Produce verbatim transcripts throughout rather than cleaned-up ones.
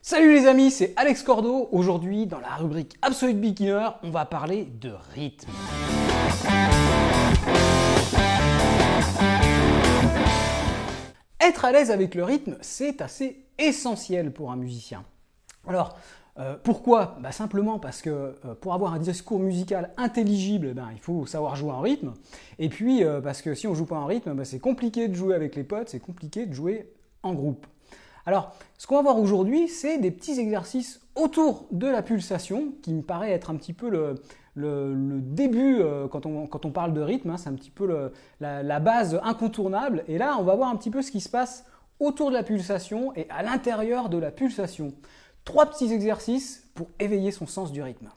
Salut les amis, c'est Alex Cordeau. Aujourd'hui, dans la rubrique Absolute Beginner, on va parler de rythme. Être à l'aise avec le rythme, c'est assez essentiel pour un musicien. Alors, euh, pourquoi ? Bah, simplement parce que euh, pour avoir un discours musical intelligible, ben, il faut savoir jouer en rythme. Et puis, euh, parce que si on ne joue pas en rythme, ben, c'est compliqué de jouer avec les potes, c'est compliqué de jouer en groupe. Alors, ce qu'on va voir aujourd'hui, c'est des petits exercices autour de la pulsation, qui me paraît être un petit peu le, le, le début, euh, quand, on, quand on parle de rythme, hein, c'est un petit peu le, la, la base incontournable. Et là, on va voir un petit peu ce qui se passe autour de la pulsation et à l'intérieur de la pulsation. Trois petits exercices pour éveiller son sens du rythme.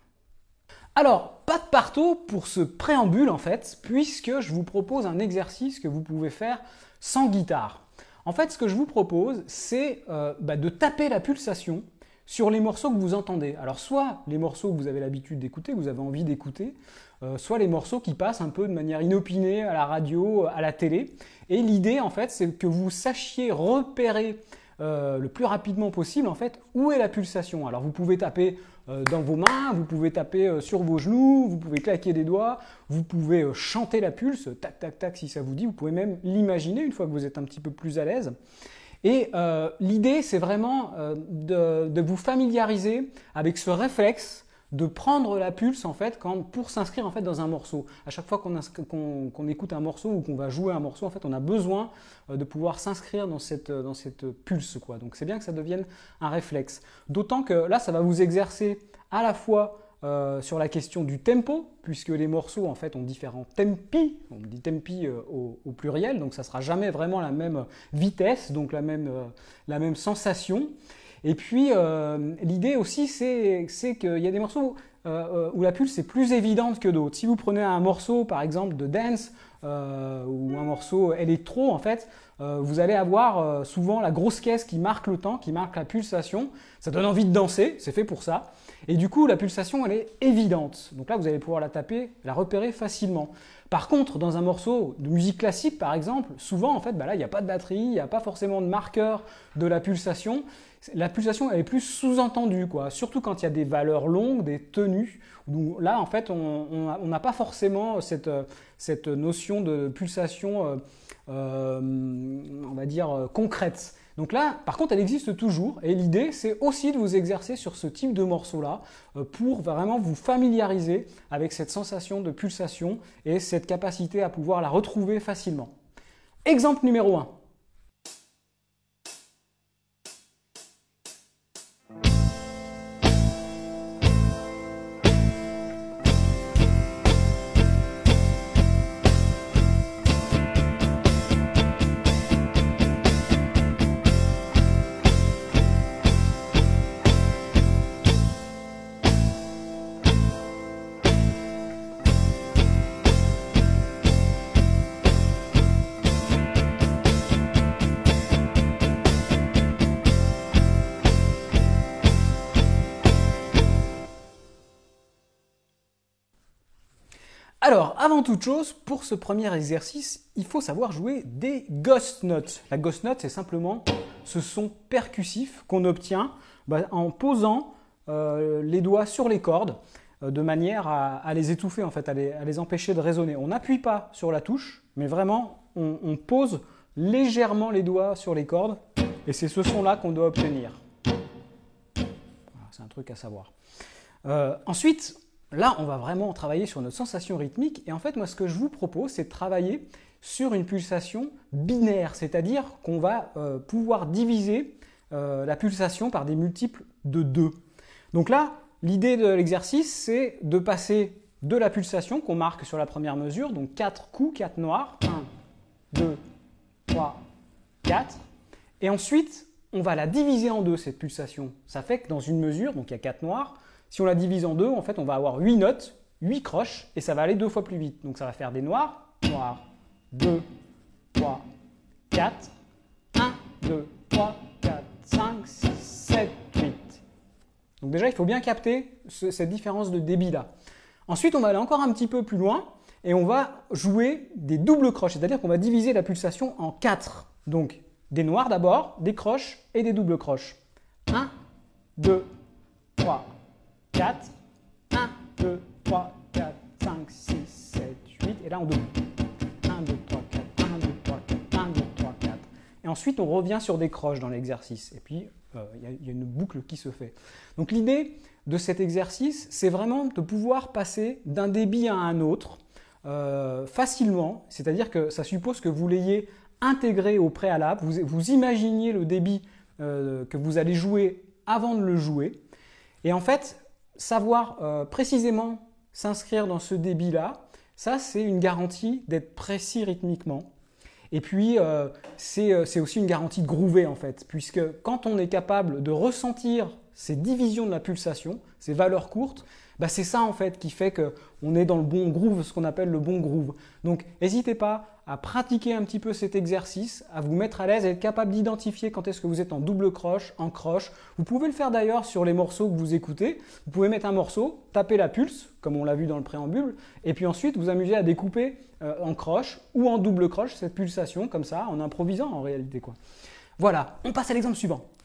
Alors, pas de partout pour ce préambule en fait, puisque je vous propose un exercice que vous pouvez faire sans guitare. En fait, ce que je vous propose, c'est euh, bah, de taper la pulsation sur les morceaux que vous entendez. Alors, soit les morceaux que vous avez l'habitude d'écouter, que vous avez envie d'écouter, euh, soit les morceaux qui passent un peu de manière inopinée à la radio, à la télé. Et l'idée, en fait, c'est que vous sachiez repérer euh, le plus rapidement possible, en fait, où est la pulsation. Alors, vous pouvez taper euh, dans vos mains, vous pouvez taper euh, sur vos genoux, vous pouvez claquer des doigts, vous pouvez euh, chanter la pulse, tac, tac, tac, si ça vous dit. Vous pouvez même l'imaginer une fois que vous êtes un petit peu plus à l'aise. Et euh, l'idée, c'est vraiment euh, de, de vous familiariser avec ce réflexe de prendre la pulse en fait quand, pour s'inscrire en fait dans un morceau. À chaque fois qu'on, qu'on, qu'on écoute un morceau ou qu'on va jouer un morceau, en fait, on a besoin euh, de pouvoir s'inscrire dans cette, dans cette pulse, quoi. Donc c'est bien que ça devienne un réflexe. D'autant que là, ça va vous exercer à la fois euh, sur la question du tempo, puisque les morceaux en fait ont différents tempi. On dit tempi euh, au, au pluriel, donc ça sera jamais vraiment la même vitesse, donc la même, euh, la même sensation. Et puis, euh, l'idée aussi, c'est, c'est qu'il y a des morceaux euh, où la pulse est plus évidente que d'autres. Si vous prenez un morceau, par exemple, de dance euh, ou un morceau électro, en fait, euh, vous allez avoir euh, souvent la grosse caisse qui marque le temps, qui marque la pulsation. Ça donne envie de danser, c'est fait pour ça. Et du coup, la pulsation, elle est évidente. Donc là, vous allez pouvoir la taper, la repérer facilement. Par contre, dans un morceau de musique classique, par exemple, souvent, en fait, bah là, il n'y a pas de batterie, il n'y a pas forcément de marqueur de la pulsation. La pulsation, elle est plus sous-entendue, quoi. Surtout quand il y a des valeurs longues, des tenues. Où là, en fait, on n'a pas forcément cette, cette notion de pulsation, euh, euh, on va dire, euh, concrète. Donc là, par contre, elle existe toujours. Et l'idée, c'est aussi de vous exercer sur ce type de morceau-là euh, pour vraiment vous familiariser avec cette sensation de pulsation et cette capacité à pouvoir la retrouver facilement. Exemple numéro un. Alors, avant toute chose, pour ce premier exercice, il faut savoir jouer des ghost notes. La ghost note, c'est simplement ce son percussif qu'on obtient bah, en posant euh, les doigts sur les cordes euh, de manière à, à les étouffer, en fait, à les, à les empêcher de résonner. On n'appuie pas sur la touche, mais vraiment, on, on pose légèrement les doigts sur les cordes et c'est ce son-là qu'on doit obtenir. Voilà, c'est un truc à savoir. Euh, ensuite, là, on va vraiment travailler sur notre sensation rythmique. Et en fait, moi, ce que je vous propose, c'est de travailler sur une pulsation binaire. C'est-à-dire qu'on va euh, pouvoir diviser euh, la pulsation par des multiples de deux. Donc là, l'idée de l'exercice, c'est de passer de la pulsation qu'on marque sur la première mesure, donc quatre coups, quatre noirs. un, deux, trois, quatre. Et ensuite, on va la diviser en deux, cette pulsation. Ça fait que dans une mesure, donc il y a quatre noirs, si on la divise en deux, en fait, on va avoir huit notes, huit croches, et ça va aller deux fois plus vite. Donc ça va faire des noirs, noirs, deux, trois, quatre, un, deux, trois, quatre, cinq, six, sept, huit. Donc déjà, il faut bien capter ce, cette différence de débit-là. Ensuite, on va aller encore un petit peu plus loin, et on va jouer des doubles croches, c'est-à-dire qu'on va diviser la pulsation en quatre. Donc, des noirs d'abord, des croches et des doubles croches. un, deux, trois, quatre, un, deux, trois, quatre, cinq, six, sept, huit, et là on double. un, deux, trois, quatre, un, deux, trois, quatre, un, deux, trois, quatre. Et ensuite on revient sur des croches dans l'exercice, et puis il euh, y, y a une boucle qui se fait. Donc l'idée de cet exercice, c'est vraiment de pouvoir passer d'un débit à un autre euh, facilement, c'est-à-dire que ça suppose que vous l'ayez intégré au préalable, vous, vous imaginiez le débit euh, que vous allez jouer avant de le jouer, et en fait, savoir euh, précisément s'inscrire dans ce débit-là, ça c'est une garantie d'être précis rythmiquement. Et puis, euh, c'est, c'est aussi une garantie de groover en fait, puisque quand on est capable de ressentir ces divisions de la pulsation, ces valeurs courtes, bah c'est ça en fait qui fait qu'on est dans le bon groove, ce qu'on appelle le bon groove. Donc, n'hésitez pas à pratiquer un petit peu cet exercice, à vous mettre à l'aise, à être capable d'identifier quand est-ce que vous êtes en double croche, en croche. Vous pouvez le faire d'ailleurs sur les morceaux que vous écoutez. Vous pouvez mettre un morceau, taper la pulse, comme on l'a vu dans le préambule, et puis ensuite vous amuser à découper euh, en croche ou en double croche cette pulsation, comme ça, en improvisant en réalité, quoi. Voilà, on passe à l'exemple suivant.